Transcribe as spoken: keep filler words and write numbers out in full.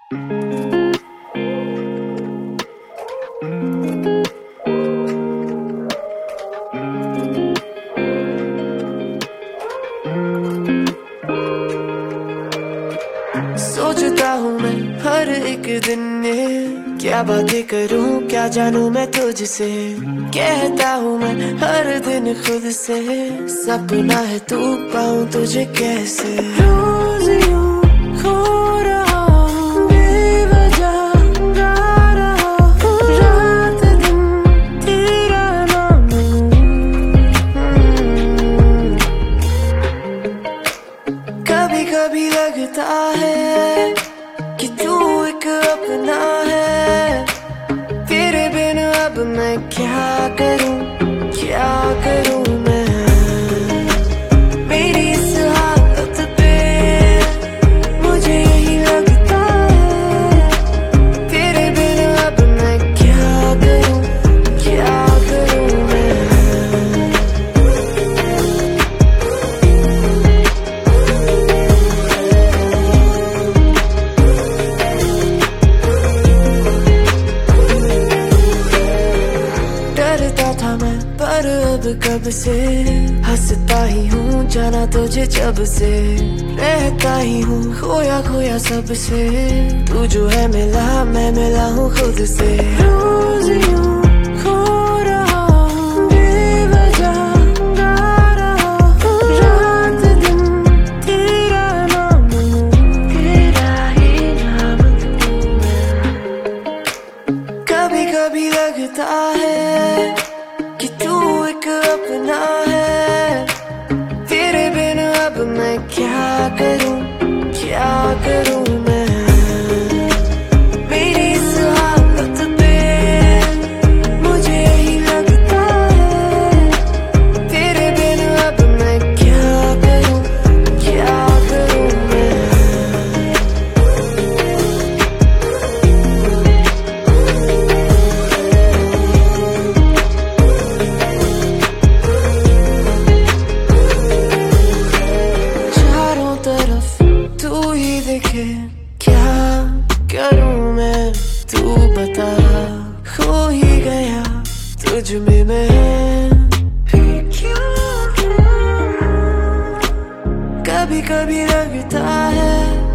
सोचता हूँ मैं हर एक दिन ये क्या बातें करूँ, क्या जानूँ मैं तुझसे। कहता हूँ मैं हर दिन खुद से, सपना है तू पाऊँ तुझे कैसे। रोज यूं खो रहा हूँ बेवजह, गा रहा हूँ रात दिन तेरा नाम। कभी कभी लगता है कि तू एक अपना है, तेरे बिन अब मैं क्या करूं, क्या करूं मैं। मेरी इस हालत पे मुझे यही लगता है, तेरे बिन अब मैं क्या करूं, क्या करूं मैं। डरता था मैं पर अब कब से हंसता ही हूँ, जाना तुझे जब से। रहता ही हूँ खोया खोया सबसे, तू जो है मिला मैं मिला हूँ खुद से। रोज यूं खो रहा हूँ बेवजह, गा रहा हूँ रात दिन तेरा नाम लूं, तेरा ही नाम लूं मैं। कभी कभी लगता है कि तू एक अपना है, तेरे बिन अब मैं क्या करूं, क्या करूं मैं। मेरी इस हालत पे मुझे यही लगता है, तेरे बिन अब मैं क्या करूं, क्या करूं मैं। तू ही देखे क्या करूं मैं, तू बता। खो ही गया तुझ में मैं, फिर क्या। कभी कभी लगता है